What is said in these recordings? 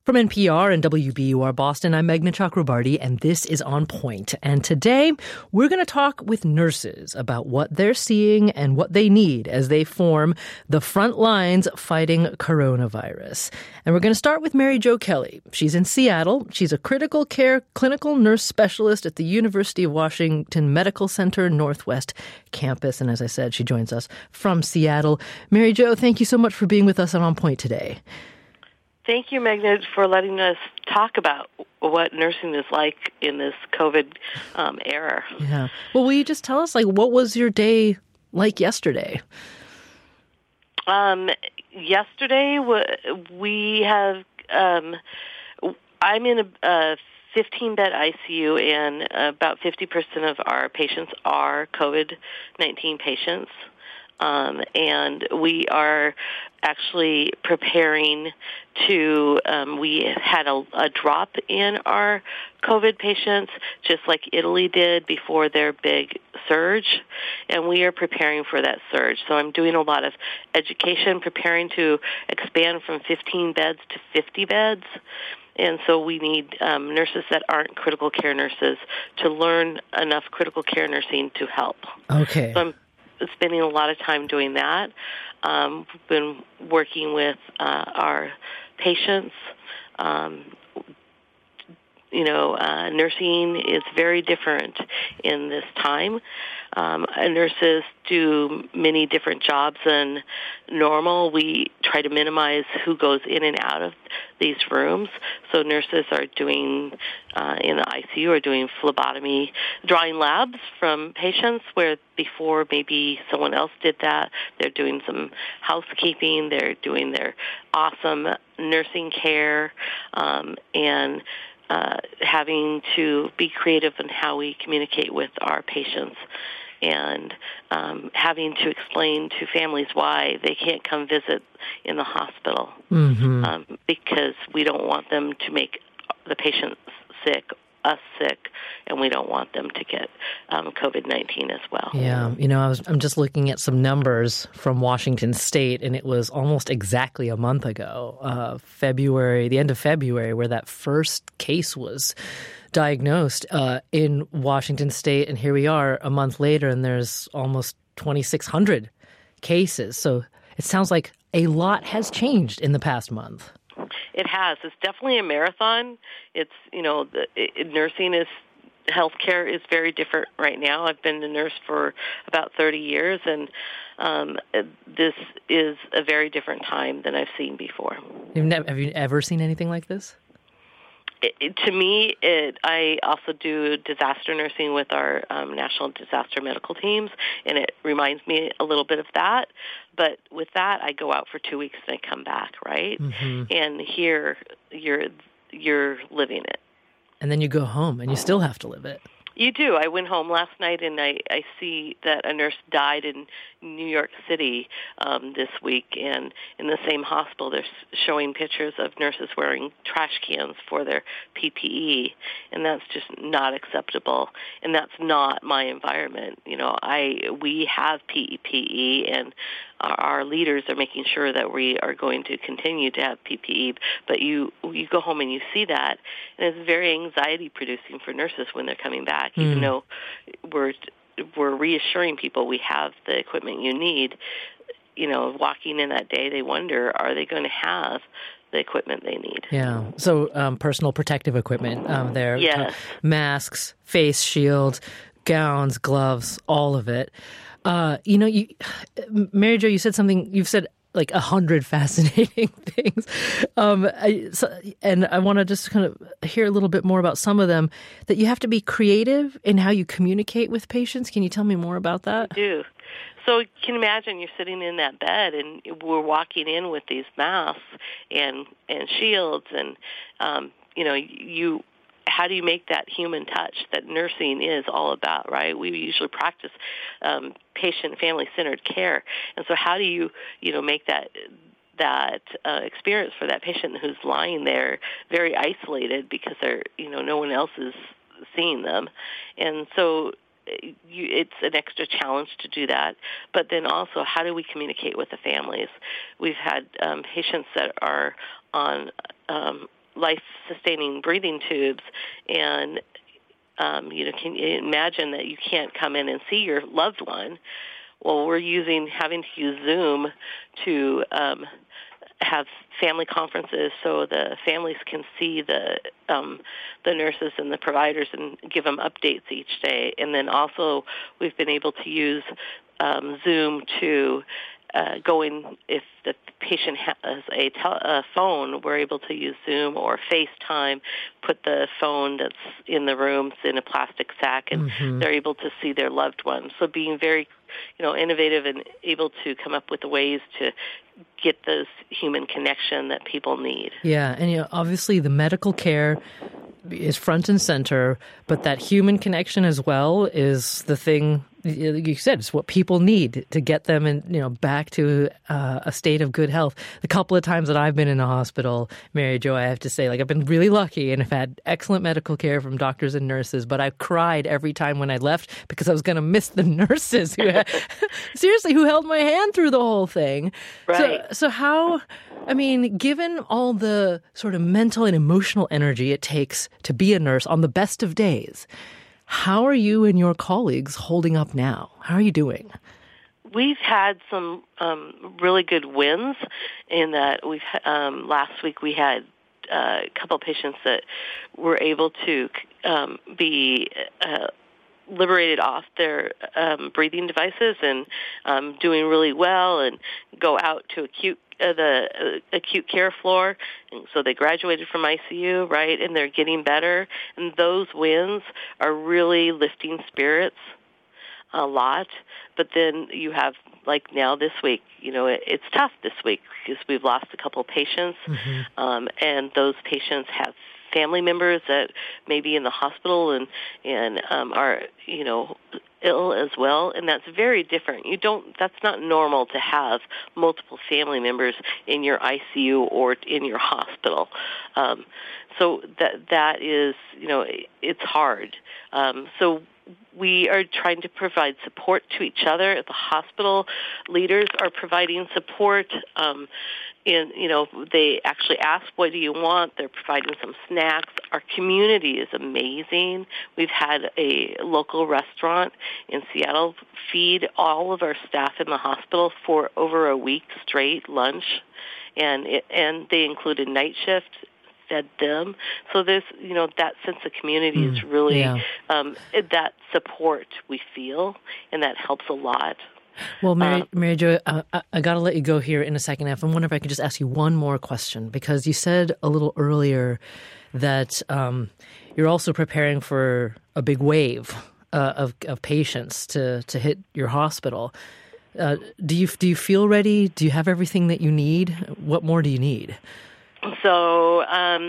From NPR and WBUR Boston, I'm Meghna Chakrabarty, and this is On Point. And today, we're going to talk with nurses about what they're seeing and what they need as they form the front lines fighting coronavirus. And we're going to start with Mary Jo Kelly. She's in Seattle. She's a critical care clinical nurse specialist at the University of Washington Medical Center Northwest campus. And as I said, she joins us from Seattle. Mary Jo, thank you so much for being with us on Point today. Thank you, Meghna, for letting us talk about what nursing is like in this COVID era. Yeah. Well, will you just tell us, what was your day like yesterday? Yesterday, we have, I'm in a 15-bed ICU, and about 50% of our patients are COVID-19 patients. And we are actually preparing to, we had a drop in our COVID patients, just like Italy did before their big surge, and we are preparing for that surge. So I'm doing a lot of education, preparing to expand from 15 beds to 50 beds. And so we need nurses that aren't critical care nurses to learn enough critical care nursing to help. Okay. So I'm spending a lot of time doing that. We've been working with our patients. Nursing is very different in this time. Nurses do many different jobs than normal. We try to minimize who goes in and out of these rooms. So nurses are doing, in the ICU, are doing phlebotomy, drawing labs from patients where before maybe someone else did that. They're doing some housekeeping. They're doing their awesome nursing care, and having to be creative in how we communicate with our patients, and having to explain to families why they can't come visit in the hospital, because we don't want them to make the patient sick, us sick, and we don't want them to get COVID-19 as well. Yeah, I'm just looking at some numbers from Washington State, and it was almost exactly a month ago, the end of February, where that first case was diagnosed in Washington State, and here we are a month later, and there's almost 2,600 cases. So it sounds like a lot has changed in the past month. It has. It's definitely a marathon. It's, nursing is, healthcare is very different right now. I've been a nurse for about 30 years, and this is a very different time than I've seen before. Have you ever seen anything like this? To me, I also do disaster nursing with our national disaster medical teams, and it reminds me a little bit of that. But with that, I go out for 2 weeks and I come back, right? Mm-hmm. And here, you're living it. And then you go home, and you still have to live it. You do. I went home last night, and I see that a nurse died in New York City this week, and in the same hospital, they're showing pictures of nurses wearing trash cans for their PPE, and that's just not acceptable, and that's not my environment. We have PPE, and our leaders are making sure that we are going to continue to have PPE, but you go home and you see that, and it's very anxiety-producing for nurses when they're coming back, even though we're reassuring people we have the equipment you need. Walking in that day, they wonder, are they going to have the equipment they need? Yeah. So personal protective equipment there. Yes. Masks, face shields, gowns, gloves, all of it. Mary Jo, you've said like 100 fascinating things. And I want to just kind of hear a little bit more about some of them, that you have to be creative in how you communicate with patients. Can you tell me more about that? I do. So you can imagine you're sitting in that bed, and we're walking in with these masks and shields, and how do you make that human touch that nursing is all about, right? We usually practice patient family-centered care, and so how do you make that experience for that patient who's lying there very isolated because they're no one else is seeing them, and so it's an extra challenge to do that. But then also, how do we communicate with the families? We've had patients that are on life-sustaining breathing tubes, and can you imagine that you can't come in and see your loved one? Well, we're having to use Zoom to have family conferences so the families can see the nurses and the providers and give them updates each day. And then also we've been able to use Zoom to go in if the patient has a phone, we're able to use Zoom or FaceTime, put the phone that's in the rooms in a plastic sack, and they're able to see their loved ones. So being very, innovative and able to come up with ways to get those human connection that people need. Yeah, and obviously the medical care is front and center, but that human connection as well is the thing. You said it's what people need to get them back to a state of good health. The couple of times that I've been in the hospital, Mary Jo, I have to say, I've been really lucky and have had excellent medical care from doctors and nurses, but I cried every time when I left because I was going to miss the nurses who who held my hand through the whole thing. Right. So how, given all the sort of mental and emotional energy it takes to be a nurse on the best of days, how are you and your colleagues holding up now? How are you doing? We've had some really good wins in that last week we had a couple of patients that were able to be liberated off their breathing devices and doing really well and go out to the acute care floor. And so they graduated from ICU, right, and they're getting better. And those wins are really lifting spirits a lot. But then you have, now this week, it's tough this week because we've lost a couple of patients, and those patients have family members that may be in the hospital and are, ill as well, and that's very different. That's not normal to have multiple family members in your ICU or in your hospital. So that is, it's hard. So we are trying to provide support to each other. The hospital leaders are providing support. They actually ask, what do you want? They're providing some snacks. Our community is amazing. We've had a local restaurant in Seattle feed all of our staff in the hospital for over a week straight lunch, and they included night shift, fed them. So there's, that sense of community is really that support we feel, and that helps a lot. Well, Mary Jo, I got to let you go here in a second. I wonder if I could just ask you one more question, because you said a little earlier that you're also preparing for a big wave of patients to hit your hospital. Do you feel ready? Do you have everything that you need? What more do you need? So,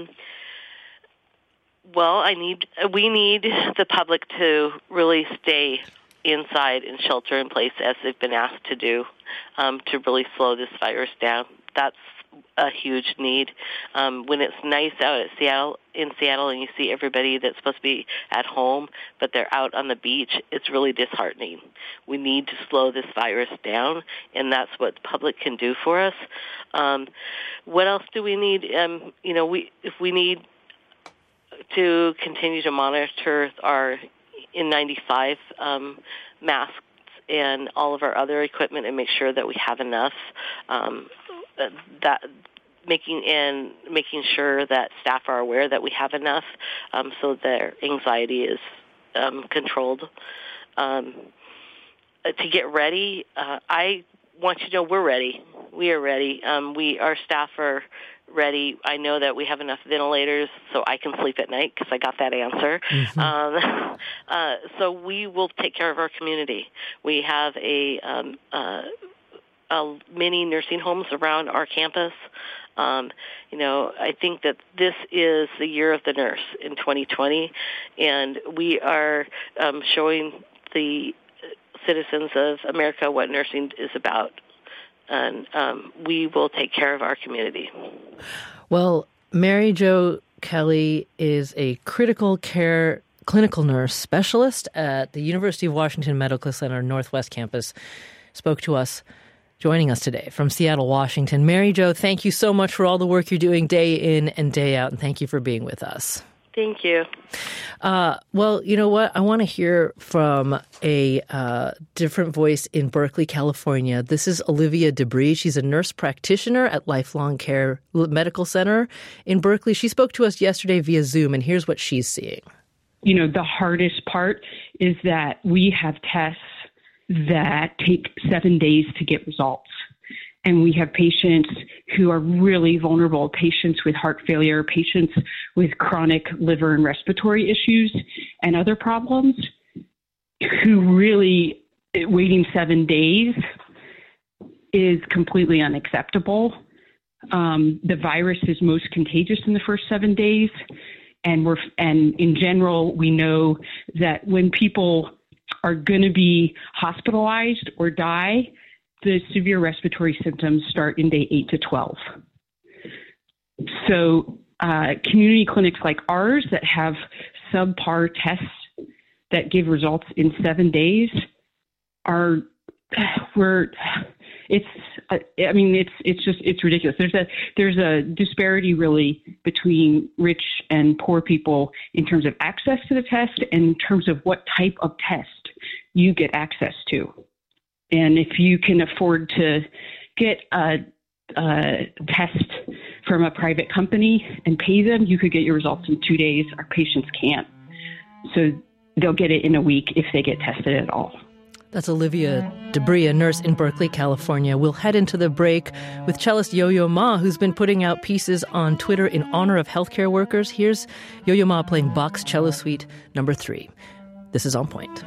we need the public to really stay inside and shelter in place as they've been asked to do, to really slow this virus down. That's a huge need. When it's nice out in Seattle and you see everybody that's supposed to be at home, but they're out on the beach, it's really disheartening. We need to slow this virus down, and that's what the public can do for us. What else do we need? If we need to continue to monitor our N95 masks and all of our other equipment and make sure that we have enough, making sure that staff are aware that we have enough, so their anxiety is controlled. To get ready, I want you to know we're ready. We are ready. Our staff are ready. I know that we have enough ventilators so I can sleep at night because I got that answer. So we will take care of our community. We have many nursing homes around our campus. I think that this is the year of the nurse in 2020, and we are showing the citizens of America what nursing is about. And we will take care of our community. Well, Mary Jo Kelly is a critical care clinical nurse specialist at the University of Washington Medical Center Northwest Campus. Spoke to us. joining us today from Seattle, Washington. Mary Jo, thank you so much for all the work you're doing day in and day out, and thank you for being with us. Thank you. Well, you know what? I want to hear from a different voice in Berkeley, California. This is Olivia Debris. She's a nurse practitioner at Lifelong Care Medical Center in Berkeley. She spoke to us yesterday via Zoom, and here's what she's seeing. You know, the hardest part is that we have tests that take 7 days to get results. And we have patients who are really vulnerable, patients with heart failure, patients with chronic liver and respiratory issues and other problems who really waiting 7 days is completely unacceptable. The virus is most contagious in the first 7 days. And in general, we know that when people are going to be hospitalized or die, the severe respiratory symptoms start in day 8 to 12. So community clinics like ours that have subpar tests that give results in 7 days it's ridiculous. There's a disparity really between rich and poor people in terms of access to the test and in terms of what type of test you get access to. And if you can afford to get a test from a private company and pay them, you could get your results in 2 days. Our patients can't. So they'll get it in a week if they get tested at all. That's Olivia Debris, a nurse in Berkeley, California. We'll head into the break with cellist Yo-Yo Ma, who's been putting out pieces on Twitter in honor of healthcare workers. Here's Yo-Yo Ma playing Bach's Cello Suite No. 3. This is On Point.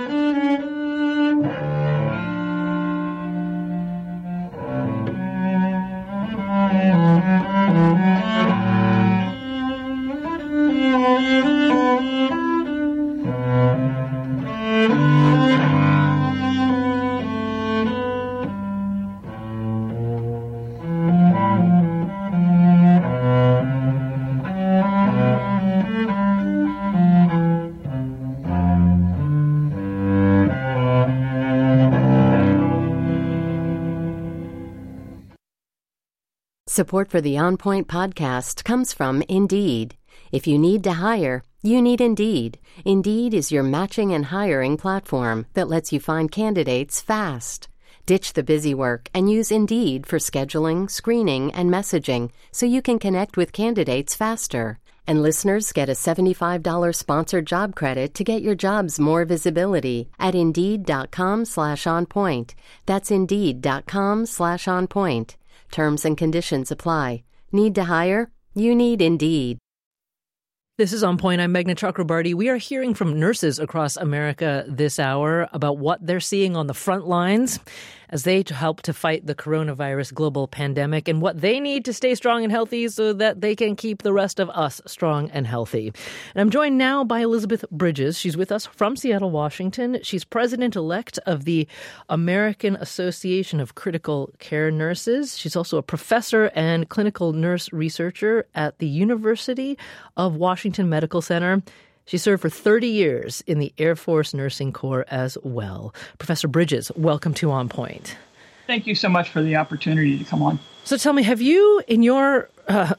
Support for the On Point podcast comes from Indeed. If you need to hire, you need Indeed. Indeed is your matching and hiring platform that lets you find candidates fast. Ditch the busy work and use Indeed for scheduling, screening, and messaging so you can connect with candidates faster. And listeners get a $75 sponsored job credit to get your jobs more visibility at Indeed.com/onpoint. That's Indeed.com/onpoint. Terms and conditions apply. Need to hire? You need Indeed. This is On Point. I'm Meghna Chakrabarty. We are hearing from nurses across America this hour about what they're seeing on the front lines as they help to fight the coronavirus global pandemic and what they need to stay strong and healthy so that they can keep the rest of us strong and healthy. And I'm joined now by Elizabeth Bridges. She's with us from Seattle, Washington. She's president-elect of the American Association of Critical Care Nurses. She's also a professor and clinical nurse researcher at the University of Washington Medical Center. She served for 30 years in the Air Force Nursing Corps as well. Professor Bridges, welcome to On Point. Thank you so much for the opportunity to come on. So tell me, have you, in your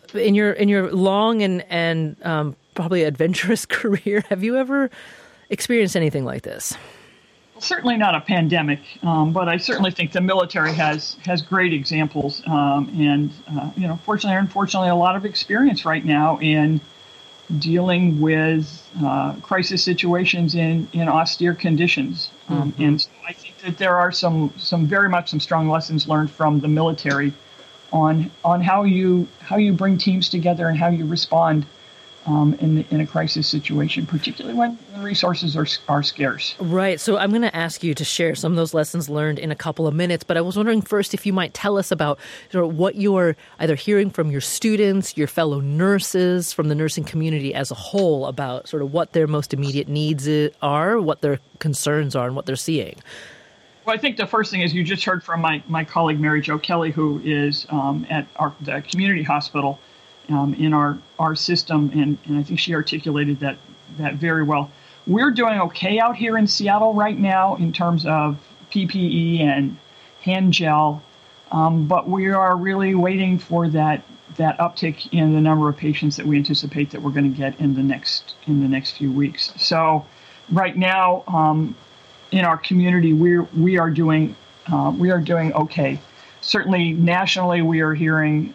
long and probably adventurous career, have you ever experienced anything like this? Well, certainly not a pandemic, but I certainly think the military has great examples, fortunately or unfortunately, a lot of experience right now in dealing with crisis situations in austere conditions. And so I think that there are some strong lessons learned from the military on how you bring teams together and how you respond in a crisis situation, particularly when resources are scarce. Right. So I'm going to ask you to share some of those lessons learned in a couple of minutes. But I was wondering first if you might tell us about sort of what you're either hearing from your students, your fellow nurses, from the nursing community as a whole about sort of what their most immediate needs are, what their concerns are, and what they're seeing. Well, I think the first thing is you just heard from my colleague, Mary Jo Kelly, who is at the community hospital in our system, and I think she articulated that very well. We're doing okay out here in Seattle right now in terms of PPE hand gel, but we are really waiting for that uptick in the number of patients that we anticipate that we're going to get in the next few weeks. So right now, in our community, we are doing okay. Certainly nationally, we are hearing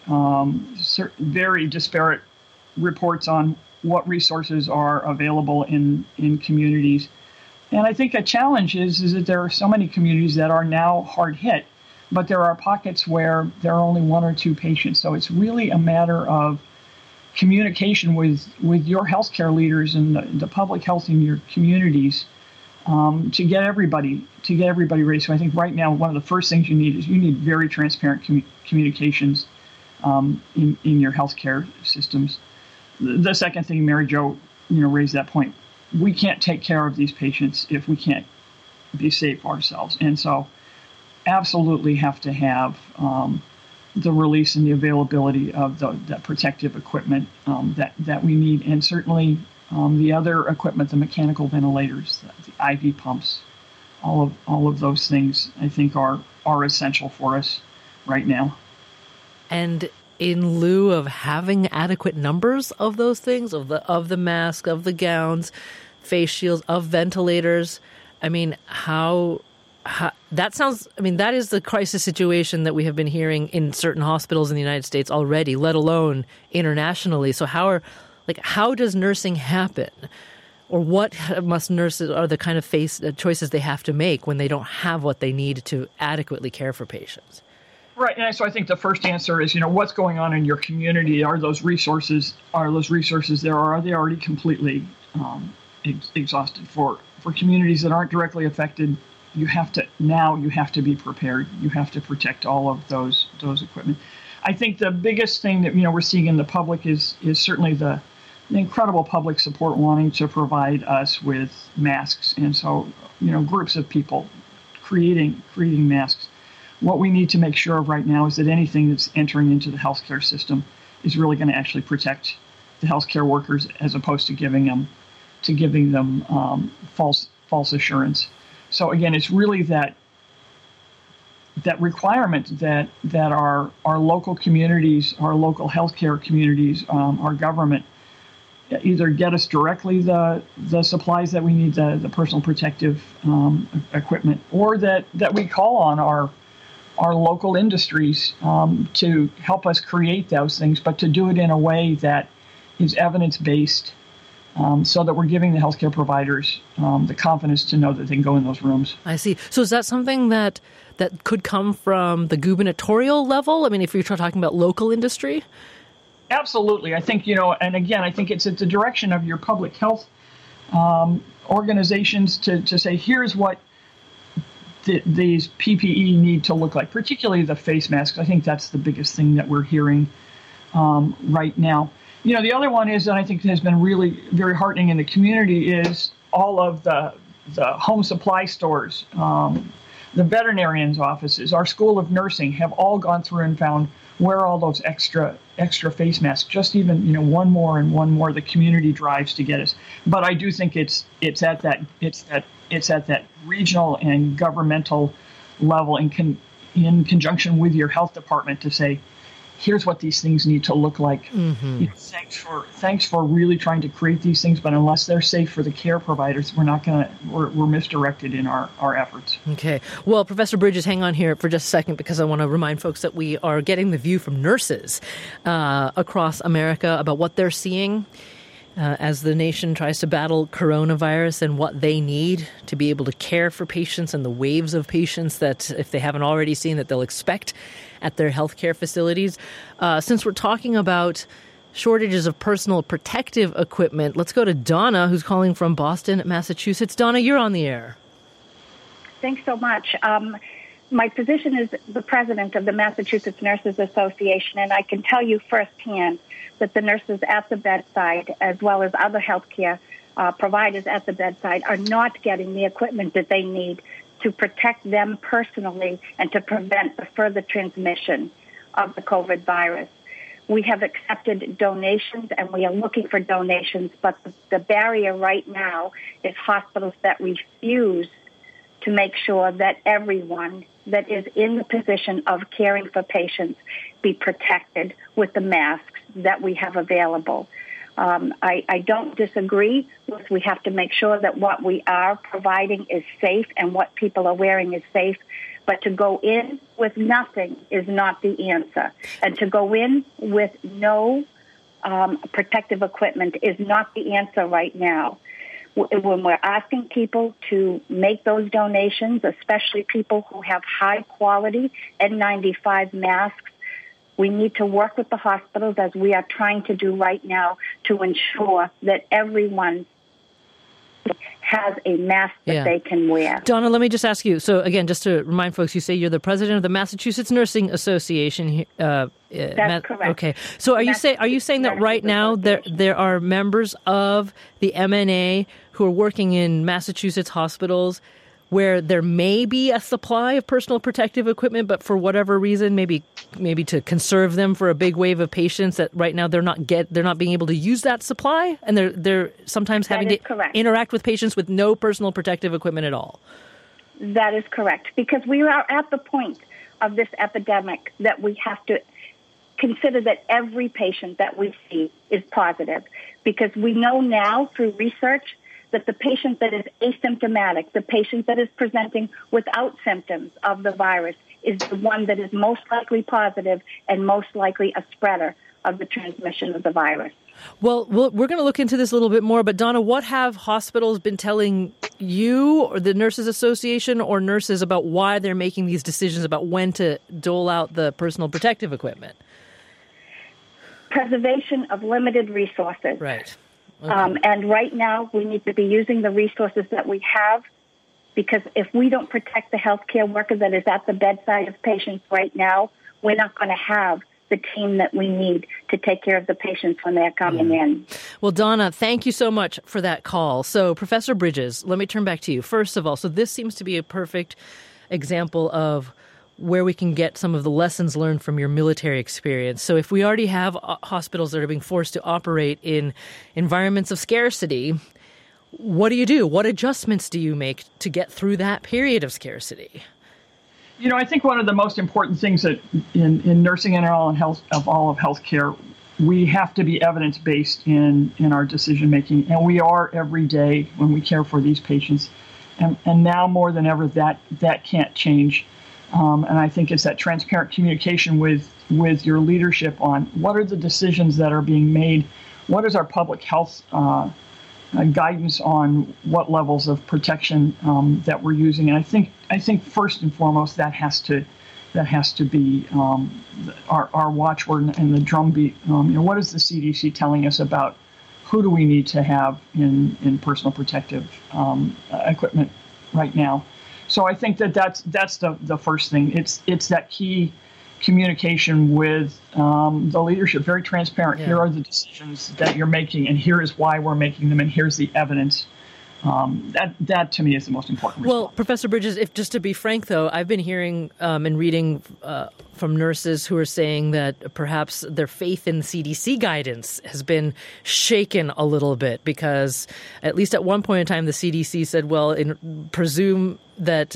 very disparate reports on what resources are available in communities. And I think a challenge is that there are so many communities that are now hard hit, but there are pockets where there are only one or two patients. So it's really a matter of communication with your healthcare leaders and the public health in your communities to get everybody ready. So I think right now one of the first things you need very transparent communications in your healthcare systems. The second thing, Mary Jo, raised that point. We can't take care of these patients if we can't be safe ourselves, and so absolutely have to have the release and the availability of that protective equipment that we need, and certainly the other equipment, the mechanical ventilators, the IV pumps, all of those things, I think are essential for us right now. And in lieu of having adequate numbers of those things, of the mask, of the gowns, face shields, of ventilators, I mean, that sounds, that is the crisis situation that we have been hearing in certain hospitals in the United States already, let alone internationally. So how does nursing happen? Or what must nurses, are the kind of choices they have to make when they don't have what they need to adequately care for patients? Right, and so I think the first answer is, what's going on in your community? Are those resources there, or are they already completely exhausted? For communities that aren't directly affected, you have to be prepared. You have to protect all of those equipment. I think the biggest thing that we're seeing in the public is certainly the incredible public support wanting to provide us with masks, and so groups of people creating masks. What we need to make sure of right now is that anything that's entering into the healthcare system is really going to actually protect the healthcare workers, as opposed to giving them false assurance. So again, it's really that requirement that our local communities, our local healthcare communities, our government either get us directly the supplies that we need, the personal protective equipment, or that we call on our local industries to help us create those things, but to do it in a way that is evidence-based, so that we're giving the healthcare providers the confidence to know that they can go in those rooms. I see. So is that something that could come from the gubernatorial level? I mean, if you're talking about local industry? Absolutely. I think, and again, I think it's at the direction of your public health organizations to say, here's what these PPE need to look like, particularly the face masks. I think that's the biggest thing that we're hearing right now. The other one is, that I think has been really very heartening in the community, is all of the home supply stores, the veterinarians' offices, our School of Nursing have all gone through and found where all those extra face masks, just even one more and one more, the community drives to get us. But I do think it's at that regional and governmental level in conjunction with your health department to say, here's what these things need to look like. Mm-hmm. Thanks for really trying to create these things, but unless they're safe for the care providers, we're misdirected in our efforts. Okay. Well, Professor Bridges, hang on here for just a second, because I want to remind folks that we are getting the view from nurses across America about what they're seeing as the nation tries to battle coronavirus and what they need to be able to care for patients and the waves of patients that, if they haven't already seen, that they'll expect at their healthcare facilities. Since we're talking about shortages of personal protective equipment, let's go to Donna, who's calling from Boston, Massachusetts. Donna, you're on the air. Thanks so much. My position is the president of the Massachusetts Nurses Association, and I can tell you firsthand that the nurses at the bedside, as well as other healthcare providers at the bedside, are not getting the equipment that they need to protect them personally and to prevent the further transmission of the COVID virus. We have accepted donations, and we are looking for donations, but the barrier right now is hospitals that refuse to make sure that everyone that is in the position of caring for patients be protected with the masks that we have available. I don't disagree with we have to make sure that what we are providing is safe and what people are wearing is safe. But to go in with nothing is not the answer. And to go in with no protective equipment is not the answer right now. When we're asking people to make those donations, especially people who have high-quality N95 masks, we need to work with the hospitals, as we are trying to do right now, to ensure that everyone has a mask that they can wear. Donna, let me just ask you. So again, just to remind folks, you say you're the president of the Massachusetts Nursing Association. That's correct. Okay. So are you saying that right now there are members of the MNA who are working in Massachusetts hospitals where there may be a supply of personal protective equipment, but for whatever reason, maybe to conserve them for a big wave of patients, that right now they're not being able to use that supply, and they're sometimes having to interact with patients with no personal protective equipment at all? That is correct, because we are at the point of this epidemic that we have to consider that every patient that we see is positive, because we know now through research that the patient that is asymptomatic, the patient that is presenting without symptoms of the virus, is the one that is most likely positive and most likely a spreader of the transmission of the virus. Well, we're going to look into this a little bit more, but Donna, what have hospitals been telling you or the Nurses Association or nurses about why they're making these decisions about when to dole out the personal protective equipment? Preservation of limited resources. Right. Okay. And right now, we need to be using the resources that we have, because if we don't protect the healthcare worker that is at the bedside of patients right now, we're not going to have the team that we need to take care of the patients when they're coming in. Well, Donna, thank you so much for that call. So, Professor Bridges, let me turn back to you. First of all, so this seems to be a perfect example of where we can get some of the lessons learned from your military experience. So if we already have hospitals that are being forced to operate in environments of scarcity, what do you do? What adjustments do you make to get through that period of scarcity? You know, I think one of the most important things that in nursing and all of healthcare, we have to be evidence-based in our decision-making. And we are every day when we care for these patients. And now more than ever, that can't change. And I think it's that transparent communication with your leadership on what are the decisions that are being made, what is our public health guidance on what levels of protection that we're using. And I think first and foremost that has to be our watchword and the drumbeat. What is the CDC telling us about who do we need to have in personal protective equipment right now? So I think that's the first thing. It's that key communication with the leadership, very transparent. Yeah. Here are the decisions that you're making, and here is why we're making them, and here's the evidence. That to me is the most important response. Well, Professor Bridges, if just to be frank, though, I've been hearing and reading from nurses who are saying that perhaps their faith in CDC guidance has been shaken a little bit, because at least at one point in time, the CDC said, well, presume that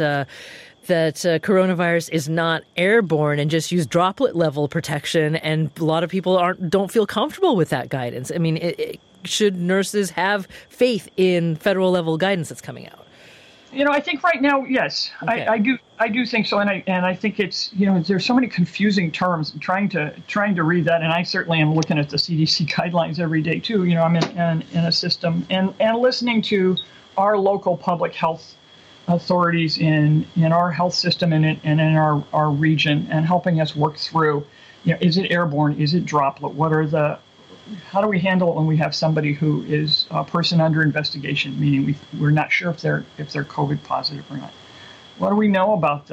coronavirus is not airborne and just use droplet level protection. And a lot of people don't feel comfortable with that guidance. I mean, should nurses have faith in federal level guidance that's coming out? I think right now, yes, okay. I do think so, and I think it's there's so many confusing terms. Trying to read that, and I certainly am looking at the CDC guidelines every day too. I'm in a system and listening to our local public health authorities in our health system and in our region, and helping us work through, is it airborne? Is it droplet? How do we handle it when we have somebody who is a person under investigation, meaning we're not sure if they're COVID positive or not? What do we know about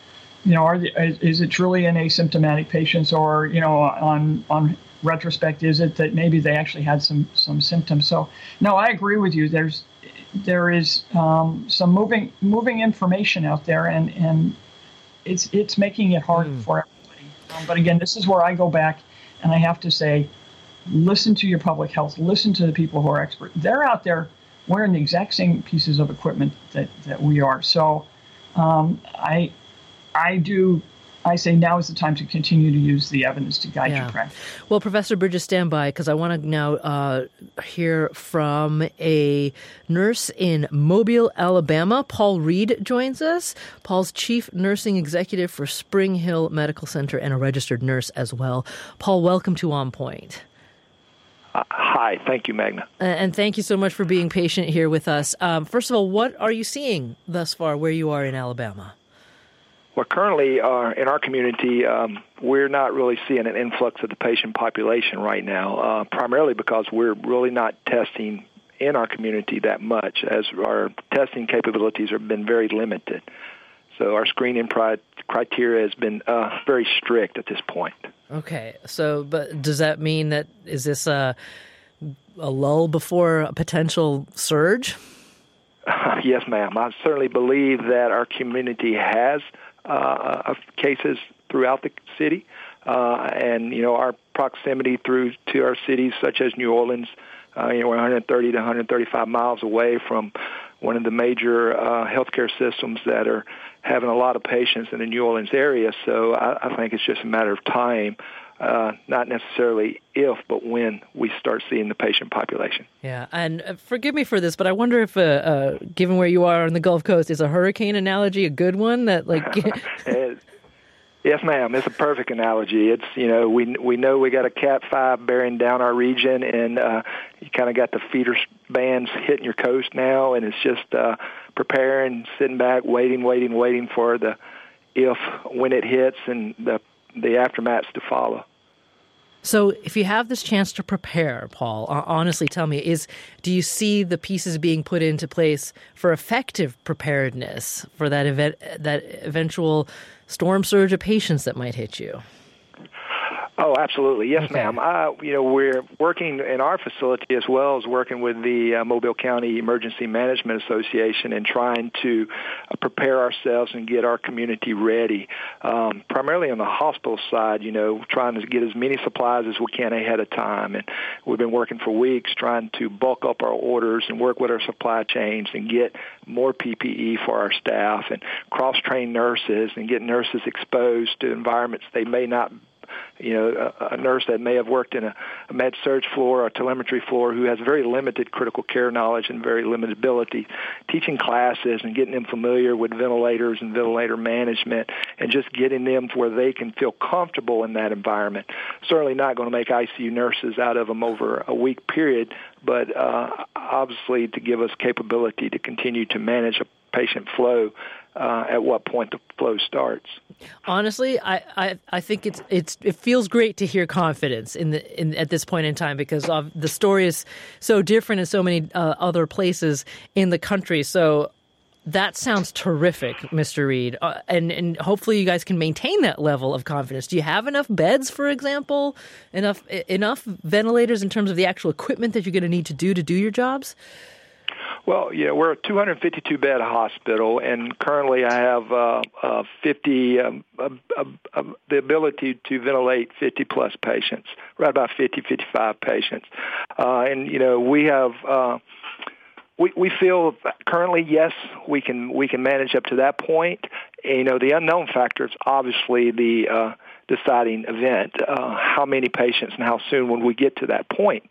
is it truly an asymptomatic patients, or on retrospect, is it that maybe they actually had some symptoms? So no, I agree with you. There is some moving information out there, and it's making it hard for everybody. But again, this is where I go back and I have to say, listen to your public health, listen to the people who are expert. They're out there wearing the exact same pieces of equipment that we are. So I I say now is the time to continue to use the evidence to guide your practice. Well, Professor Bridges, stand by, because I want to now hear from a nurse in Mobile, Alabama. Paul Reed joins us. Paul's Chief Nursing Executive for Spring Hill Medical Center and a registered nurse as well. Paul, welcome to On Point. Hi. Thank you, Magna. And thank you so much for being patient here with us. First of all, what are you seeing thus far where you are in Alabama? Well, currently in our community, we're not really seeing an influx of the patient population right now, primarily because we're really not testing in our community that much, as our testing capabilities have been very limited. So our screening criteria has been very strict at this point. Okay. So, but does that mean that is this a lull before a potential surge? Yes, ma'am. I certainly believe that our community has of cases throughout the city, and our proximity through to our cities such as New Orleans, we're 130 to 135 miles away from one of the major healthcare systems that are having a lot of patients in the New Orleans area. So I think it's just a matter of time, not necessarily if, but when we start seeing the patient population. Yeah, and forgive me for this, but I wonder if, given where you are on the Gulf Coast, is a hurricane analogy a good one? That Yes, ma'am. It's a perfect analogy. It's we know we got a Cat 5 bearing down our region, and you kind of got the feeder bands hitting your coast now, and it's just preparing, sitting back, waiting for when it hits, and the aftermaths to follow. So if you have this chance to prepare, Paul, honestly tell me, do you see the pieces being put into place for effective preparedness for that eventual storm surge of patients that might hit you? Oh, absolutely. Yes, Okay. ma'am. We're working in our facility as well as working with the Mobile County Emergency Management Association and trying to prepare ourselves and get our community ready. Primarily on the hospital side, trying to get as many supplies as we can ahead of time. And we've been working for weeks trying to bulk up our orders and work with our supply chains and get more PPE for our staff and cross-train nurses and get nurses exposed to environments they may not a nurse that may have worked in a med-surg floor or a telemetry floor who has very limited critical care knowledge and very limited ability, teaching classes and getting them familiar with ventilators and ventilator management and just getting them to where they can feel comfortable in that environment. Certainly not going to make ICU nurses out of them over a week period, but obviously to give us capability to continue to manage a patient flow at what point the flow starts. Honestly, I think it feels great to hear confidence at this point in time because the story is so different in so many other places in the country. So that sounds terrific, Mr. Reed, and hopefully you guys can maintain that level of confidence. Do you have enough beds, for example, enough ventilators in terms of the actual equipment that you're going to need to do your jobs? Well, we're a 252-bed hospital, and currently I have the ability to ventilate 50-plus patients, right about 50, 55 patients. And we have we feel currently, yes, we can manage up to that point. The unknown factor is obviously the deciding event, how many patients and how soon when we get to that point.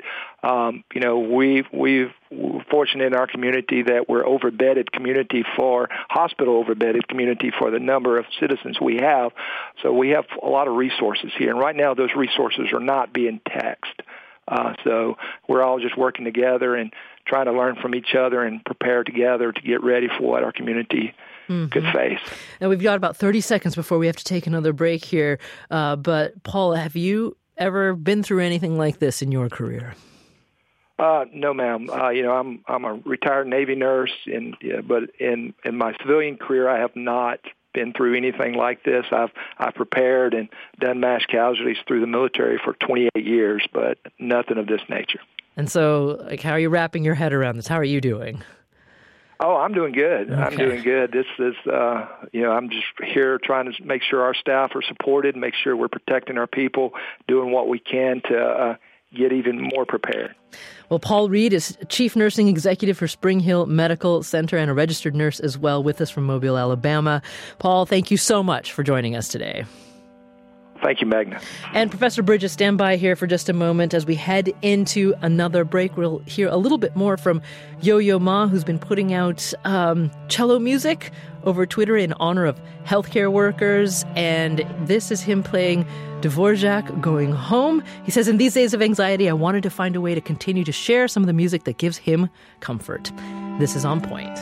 We're fortunate in our community that we're hospital overbedded community for the number of citizens we have. So we have a lot of resources here. And right now those resources are not being taxed. So we're all just working together and trying to learn from each other and prepare together to get ready for what our community could face. Now, we've got about 30 seconds before we have to take another break here. But, Paul, have you ever been through anything like this in your career? No, ma'am. I'm a retired Navy nurse, but in my civilian career, I have not been through anything like this. I've prepared and done mass casualties through the military for 28 years, but nothing of this nature. And so, how are you wrapping your head around this? How are you doing? Oh, I'm doing good. Okay. I'm doing good. This is, I'm just here trying to make sure our staff are supported, make sure we're protecting our people, doing what we can to get even more prepared. Well, Paul Reed is Chief Nursing Executive for Spring Hill Medical Center and a registered nurse as well, with us from Mobile, Alabama. Paul, thank you so much for joining us today. Thank you, Magna. And Professor Bridges, stand by here for just a moment as we head into another break. We'll hear a little bit more from Yo-Yo Ma, who's been putting out cello music over Twitter in honor of healthcare workers. And this is him playing Dvorak, Going Home. He says, in these days of anxiety, I wanted to find a way to continue to share some of the music that gives him comfort. This is On Point.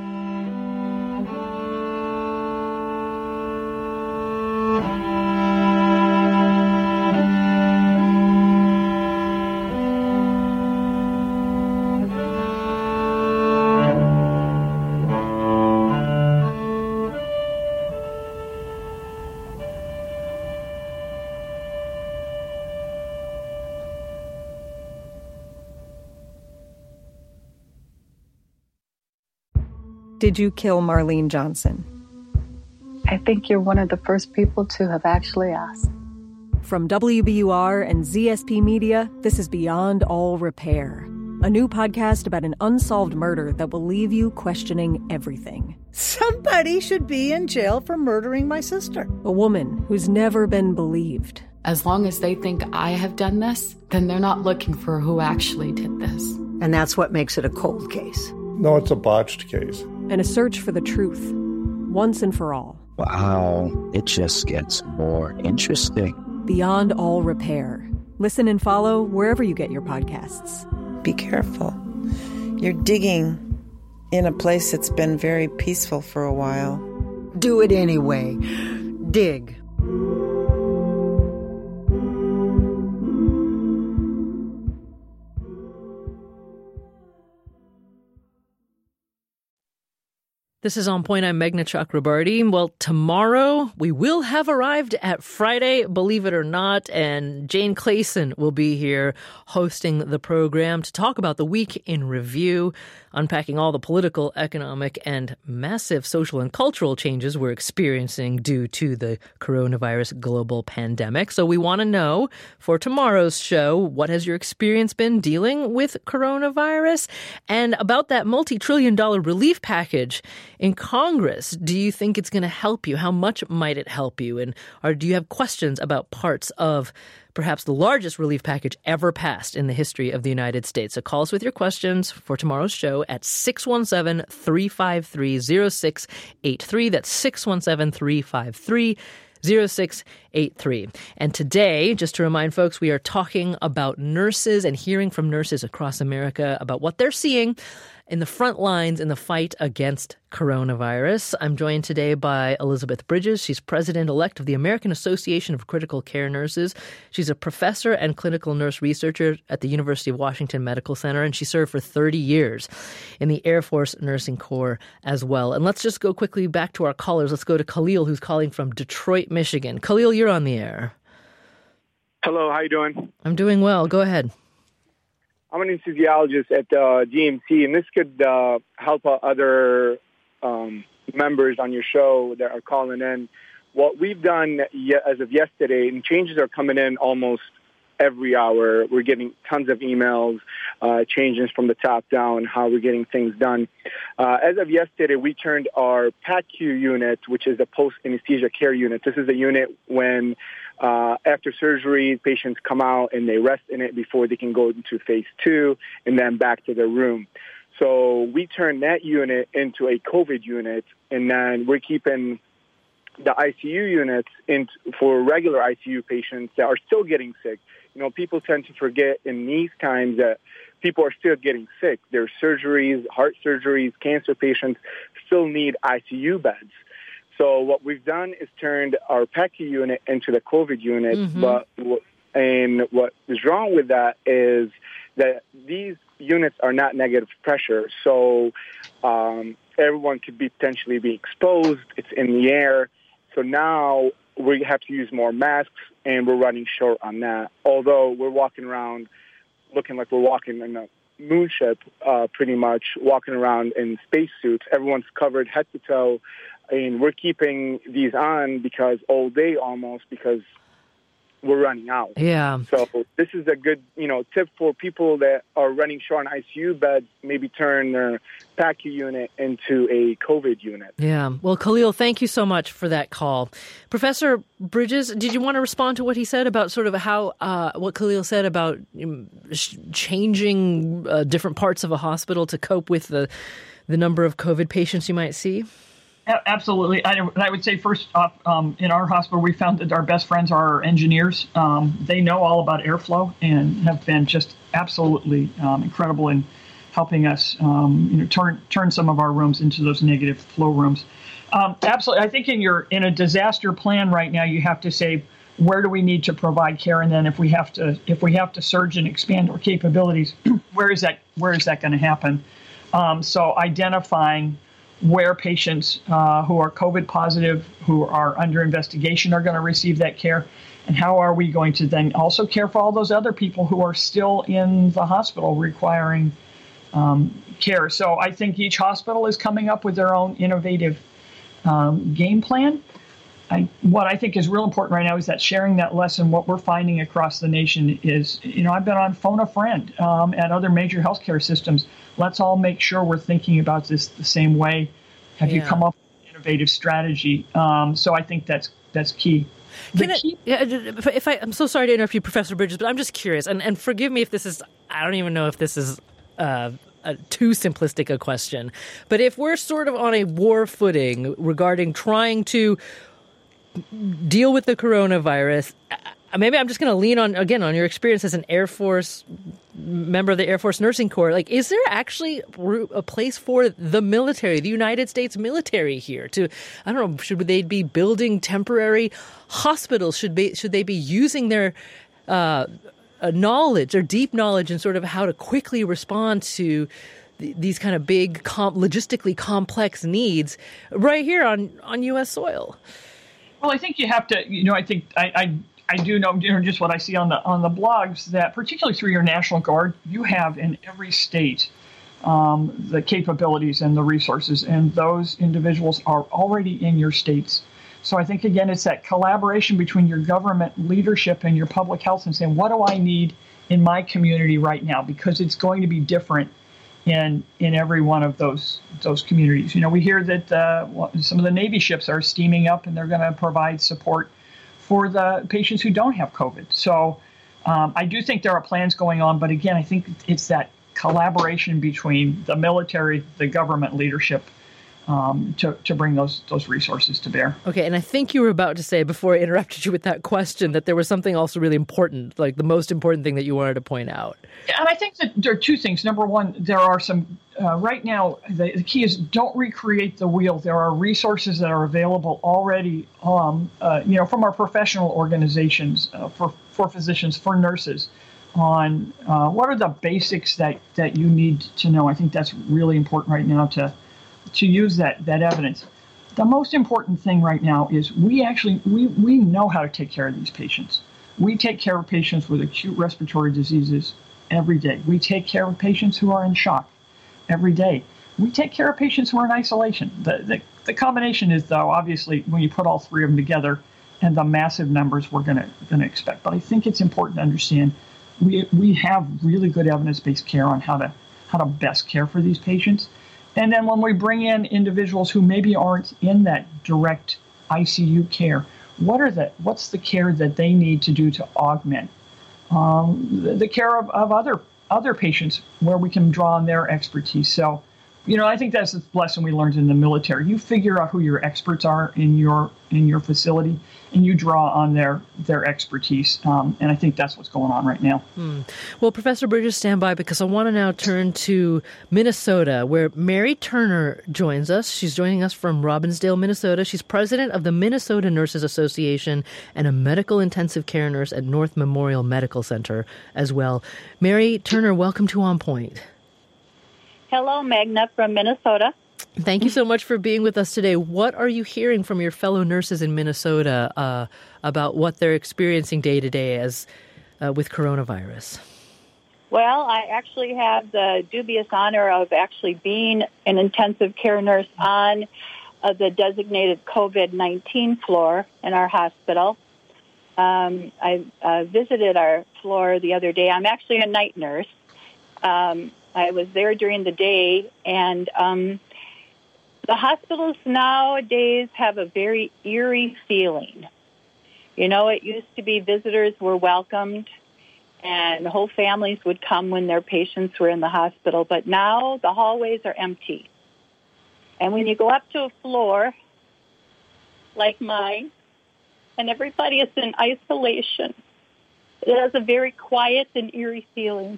Did you kill Marlene Johnson? I think you're one of the first people to have actually asked. From WBUR and ZSP Media, this is Beyond All Repair, a new podcast about an unsolved murder that will leave you questioning everything. Somebody should be in jail for murdering my sister. A woman who's never been believed. As long as they think I have done this, then they're not looking for who actually did this. And that's what makes it a cold case. No, it's a botched case. And a search for the truth, once and for all. Wow, it just gets more interesting. Beyond All Repair. Listen and follow wherever you get your podcasts. Be careful. You're digging in a place that's been very peaceful for a while. Do it anyway. Dig. This is On Point. I'm Meghna Chakrabarty. Well, tomorrow we will have arrived at Friday, believe it or not, and Jane Clayson will be here hosting the program to talk about the week in review, unpacking all the political, economic, and massive social and cultural changes we're experiencing due to the coronavirus global pandemic. So we want to know for tomorrow's show, what has your experience been dealing with coronavirus? And about that multi-trillion-dollar relief package in Congress, do you think it's going to help you? How much might it help you? And do you have questions about parts of perhaps the largest relief package ever passed in the history of the United States? So call us with your questions for tomorrow's show at 617-353-0683. That's 617-353-0683. And today, just to remind folks, we are talking about nurses and hearing from nurses across America about what they're seeing in the front lines in the fight against coronavirus. I'm joined today by Elizabeth Bridges. She's president-elect of the American Association of Critical Care Nurses. She's a professor and clinical nurse researcher at the University of Washington Medical Center, and she served for 30 years in the Air Force Nursing Corps as well. And let's just go quickly back to our callers. Let's go to Khalil, who's calling from Detroit, Michigan. Khalil, you're on the air. Hello, how you doing? I'm doing well. Go ahead. I'm an anesthesiologist at GMC, and this could help other members on your show that are calling in. What we've done as of yesterday, and changes are coming in almost every hour. We're getting tons of emails, changes from the top down, how we're getting things done. As of yesterday, we turned our PACU unit, which is a post-anesthesia care unit. This is a unit when after surgery, patients come out and they rest in it before they can go into phase 2 and then back to their room. So we turned that unit into a COVID unit, and then we're keeping the ICU units for regular ICU patients that are still getting sick. You know, people tend to forget in these times that people are still getting sick. Their surgeries, heart surgeries, cancer patients still need ICU beds. So what we've done is turned our PACU unit into the COVID unit. Mm-hmm. But what is wrong with that is that these units are not negative pressure. So everyone could potentially be exposed. It's in the air. So now we have to use more masks, and we're running short on that. Although we're walking around looking like we're walking in a moonship, pretty much, walking around in spacesuits. Everyone's covered head to toe. And we're keeping these on because all day almost, because we're running out. Yeah. So this is a good, tip for people that are running short on ICU beds, maybe turn their PACU unit into a COVID unit. Yeah. Well, Khalil, thank you so much for that call. Professor Bridges, did you want to respond to what he said about sort of how, what Khalil said about changing different parts of a hospital to cope with the number of COVID patients you might see? Absolutely. I would say first off, in our hospital, we found that our best friends are our engineers. They know all about airflow and have been just absolutely incredible in helping us turn some of our rooms into those negative flow rooms. Absolutely. I think in a disaster plan right now, you have to say, where do we need to provide care? And then if we have to surge and expand our capabilities, where is that going to happen? So identifying where patients who are COVID positive, who are under investigation, are going to receive that care, and how are we going to then also care for all those other people who are still in the hospital requiring care. So I think each hospital is coming up with their own innovative game plan. What I think is real important right now is that sharing that lesson. What we're finding across the nation is, I've been on Phone a Friend at other major healthcare systems. Let's all make sure we're thinking about this the same way. Have you come up with an innovative strategy? So I think that's key. I'm so sorry to interrupt you, Professor Bridges, but I'm just curious, and forgive me if this is, I don't even know if this is too simplistic a question, but if we're sort of on a war footing regarding trying to deal with the coronavirus, maybe I'm just going to lean on your experience as an Air Force member of the Air Force Nursing Corps. Like, is there actually a place for the military, the United States military here to, I don't know, should they be building temporary hospitals? Should they be using their knowledge, their deep knowledge, and sort of how to quickly respond to these kind of big, logistically complex needs right here on U.S. soil? Well, I think you have to, I think I do know, just what I see on the blogs, that particularly through your National Guard, you have in every state the capabilities and the resources, and those individuals are already in your states. So I think, again, it's that collaboration between your government leadership and your public health and saying, what do I need in my community right now? Because it's going to be different in every one of those communities. We hear that some of the Navy ships are steaming up, and they're going to provide support for the patients who don't have COVID. So I do think there are plans going on, but again, I think it's that collaboration between the military, the government leadership, to bring those resources to bear. Okay, and I think you were about to say, before I interrupted you with that question, that there was something also really important, like the most important thing that you wanted to point out. And I think that there are two things. Number one, there are some, right now, the key is don't recreate the wheel. There are resources that are available already, from our professional organizations, for physicians, for nurses, on what are the basics that you need to know. I think that's really important right now to use that evidence. The most important thing right now is we know how to take care of these patients. We take care of patients with acute respiratory diseases every day. We take care of patients who are in shock every day. We take care of patients who are in isolation. The combination is, though, obviously, when you put all three of them together and the massive numbers we're going to expect. But I think it's important to understand we have really good evidence-based care on how to best care for these patients. And then when we bring in individuals who maybe aren't in that direct ICU care, what's the care that they need to do to augment the care of other patients where we can draw on their expertise? So, I think that's the lesson we learned in the military. You figure out who your experts are in your facility, and you draw on their expertise. And I think that's what's going on right now. Well, Professor Bridges, stand by, because I want to now turn to Minnesota, where Mary Turner joins us. She's joining us from Robbinsdale, Minnesota. She's president of the Minnesota Nurses Association and a medical intensive care nurse at North Memorial Medical Center as well. Mary Turner, welcome to On Point. Hello, Magna from Minnesota. Thank you so much for being with us today. What are you hearing from your fellow nurses in Minnesota about what they're experiencing day to day as with coronavirus? Well, I actually have the dubious honor of actually being an intensive care nurse on the designated COVID-19 floor in our hospital. I visited our floor the other day. I'm actually a night nurse. I was there during the day, and the hospitals nowadays have a very eerie feeling. You know, it used to be visitors were welcomed and whole families would come when their patients were in the hospital, but now the hallways are empty. And when you go up to a floor like mine, and everybody is in isolation, it has a very quiet and eerie feeling.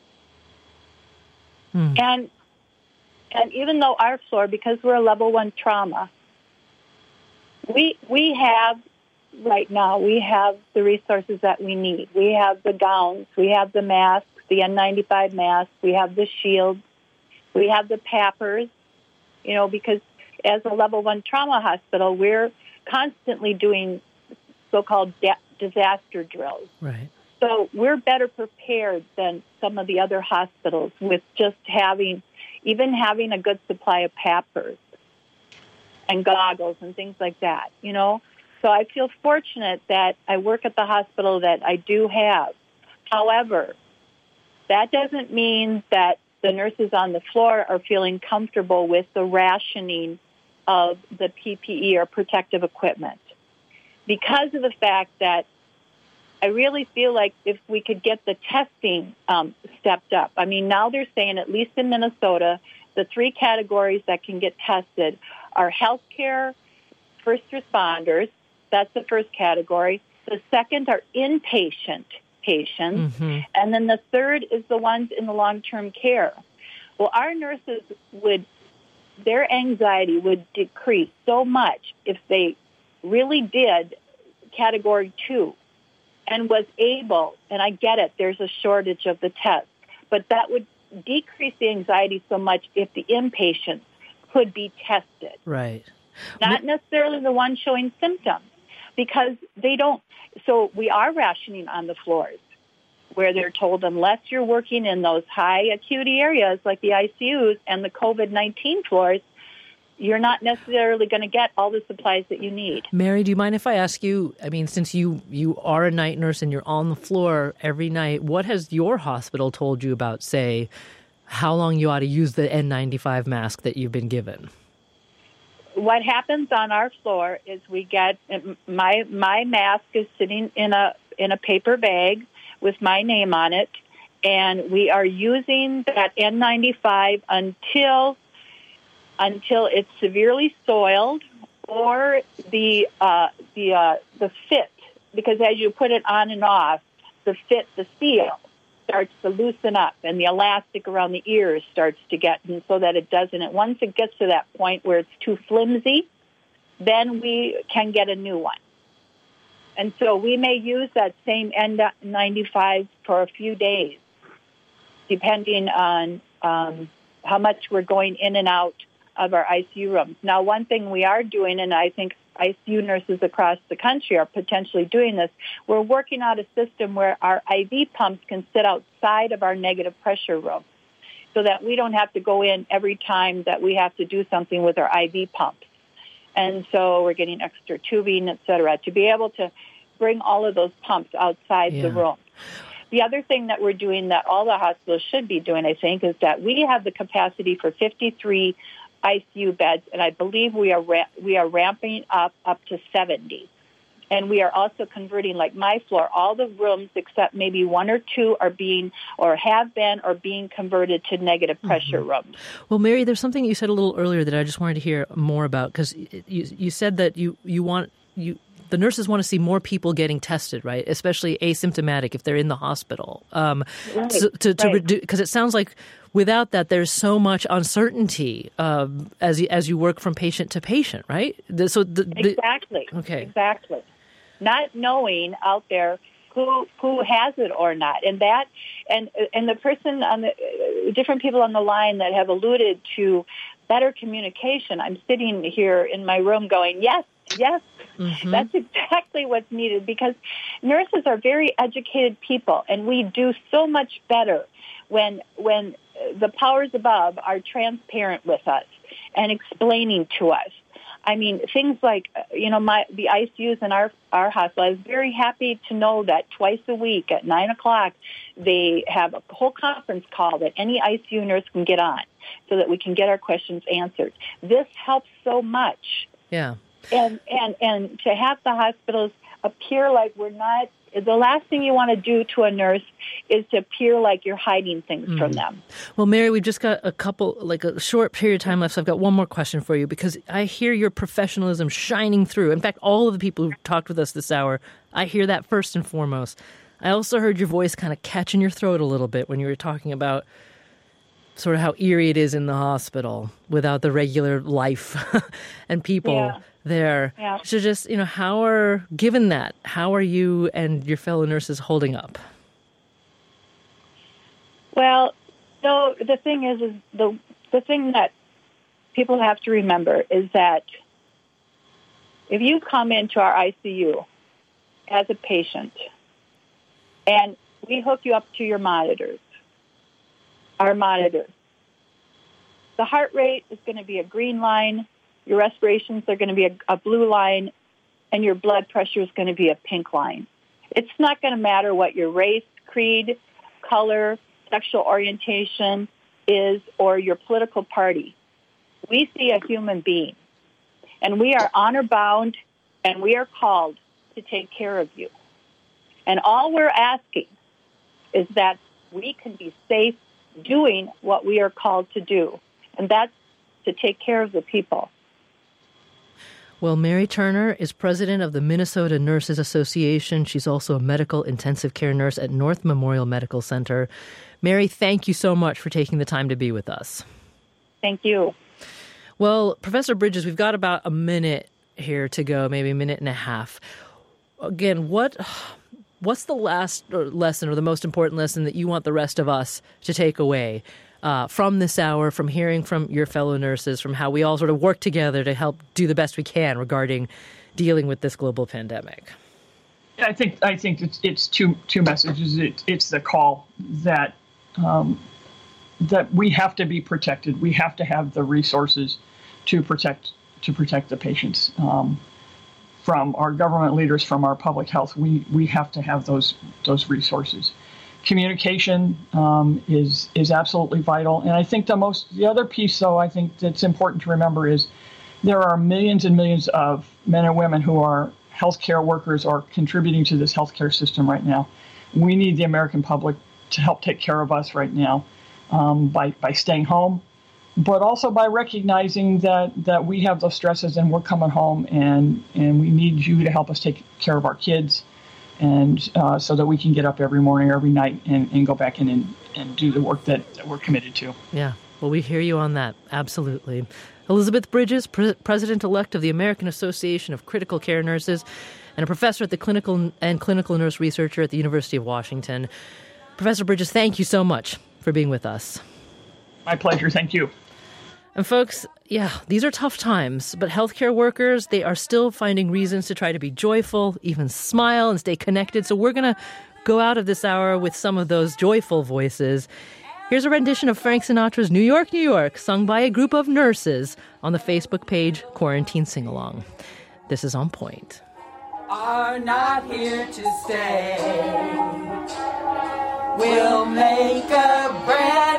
And even though our floor, because we're a level 1 trauma, we have right now, we have the resources that we need. We have the gowns, we have the masks, the N95 masks, we have the shields, we have the PAPRs, you know, because as a level 1 trauma hospital, we're constantly doing so-called disaster drills. Right. So we're better prepared than some of the other hospitals with just having a good supply of PAPRs and goggles and things like that, you know. So I feel fortunate that I work at the hospital that I do have. However, that doesn't mean that the nurses on the floor are feeling comfortable with the rationing of the PPE or protective equipment, because of the fact that I really feel like if we could get the testing stepped up. I mean, now they're saying, at least in Minnesota, the 3 categories that can get tested are healthcare, first responders. That's the first category. The second are inpatient patients. Mm-hmm. And then the third is the ones in the long-term care. Well, our nurses their anxiety would decrease so much if they really did category 2 and was able, and I get it, there's a shortage of the test, but that would decrease the anxiety so much if the inpatients could be tested. Right. Not necessarily the one showing symptoms, because they don't. So we are rationing on the floors where they're told, unless you're working in those high acuity areas like the ICUs and the COVID-19 floors, you're not necessarily going to get all the supplies that you need. Mary, do you mind if I ask you, I mean, since you are a night nurse and you're on the floor every night, what has your hospital told you about, say, how long you ought to use the N95 mask that you've been given? What happens on our floor is we get, my mask is sitting in a paper bag with my name on it, and we are using that N95 until it's severely soiled, or the fit, because as you put it on and off, the seal starts to loosen up, and the elastic around the ears starts to get, and so that it doesn't. And once it gets to that point where it's too flimsy, then we can get a new one. And so we may use that same N95 for a few days, depending on how much we're going in and out of our ICU rooms. Now, one thing we are doing, and I think ICU nurses across the country are potentially doing this, we're working out a system where our IV pumps can sit outside of our negative pressure room so that we don't have to go in every time that we have to do something with our IV pumps. And so we're getting extra tubing, et cetera, to be able to bring all of those pumps outside the room. The other thing that we're doing that all the hospitals should be doing, I think, is that we have the capacity for 53 ICU beds, and I believe we are ramping up to 70. And we are also converting, like my floor, all the rooms except maybe 1 or 2 are being or have been or being converted to negative pressure rooms. Well, Mary, there's something you said a little earlier that I just wanted to hear more about, because you said that the nurses want to see more people getting tested, right? Especially asymptomatic if they're in the hospital. Because it sounds like without that, there's so much uncertainty as you work from patient to patient, right? Exactly. Okay. Exactly. Not knowing out there who has it or not, and the person on the different people on the line that have alluded to better communication. I'm sitting here in my room going, yes. Mm-hmm. That's exactly what's needed, because nurses are very educated people, and we do so much better when the powers above are transparent with us and explaining to us. I mean, things like, the ICUs in our hospital, I was very happy to know that twice a week at 9 o'clock, they have a whole conference call that any ICU nurse can get on so that we can get our questions answered. This helps so much. Yeah. And to have the hospitals appear like we're not, the last thing you want to do to a nurse is to appear like you're hiding things from them. Well, Mary, we've just got a short period of time left, so I've got one more question for you, because I hear your professionalism shining through. In fact, all of the people who talked with us this hour, I hear that first and foremost. I also heard your voice kind of catch in your throat a little bit when you were talking about sort of how eerie it is in the hospital without the regular life and people there. Yeah. So just, given that, how are you and your fellow nurses holding up? Well, so the thing is the thing that people have to remember is that if you come into our ICU as a patient and we hook you up to our monitors, the heart rate is going to be a green line, your respirations are going to be a blue line, and your blood pressure is going to be a pink line. It's not going to matter what your race, creed, color, sexual orientation is, or your political party. We see a human being, and we are honor-bound, and we are called to take care of you. And all we're asking is that we can be safe doing what we are called to do, and that's to take care of the people. Well, Mary Turner is president of the Minnesota Nurses Association. She's also a medical intensive care nurse at North Memorial Medical Center. Mary, thank you so much for taking the time to be with us. Thank you. Well, Professor Bridges, we've got about a minute here to go, maybe a minute and a half. Again, what's the last lesson or the most important lesson that you want the rest of us to take away from this hour, from hearing from your fellow nurses, from how we all sort of work together to help do the best we can regarding dealing with this global pandemic? I think it's two messages. It's the call that that we have to be protected. We have to have the resources to protect the patients. From our government leaders, from our public health, we have to have those resources. Communication is absolutely vital. And I think the other piece, though, I think that's important to remember is there are millions and millions of men and women who are healthcare workers or contributing to this healthcare system right now. We need the American public to help take care of us right now by staying home, but also by recognizing that we have those stresses and we're coming home and we need you to help us take care of our kids. And so that we can get up every morning or every night and go back in and do the work that we're committed to. Yeah, well, we hear you on that. Absolutely. Elizabeth Bridges, President-elect of the American Association of Critical Care Nurses and a professor at the clinical nurse researcher at the University of Washington. Professor Bridges, thank you so much for being with us. My pleasure. Thank you. And folks, these are tough times, but healthcare workers, they are still finding reasons to try to be joyful, even smile and stay connected. So we're going to go out of this hour with some of those joyful voices. Here's a rendition of Frank Sinatra's New York, New York, sung by a group of nurses on the Facebook page Quarantine Sing-Along. This is On Point. Are not here to stay. We'll make a brand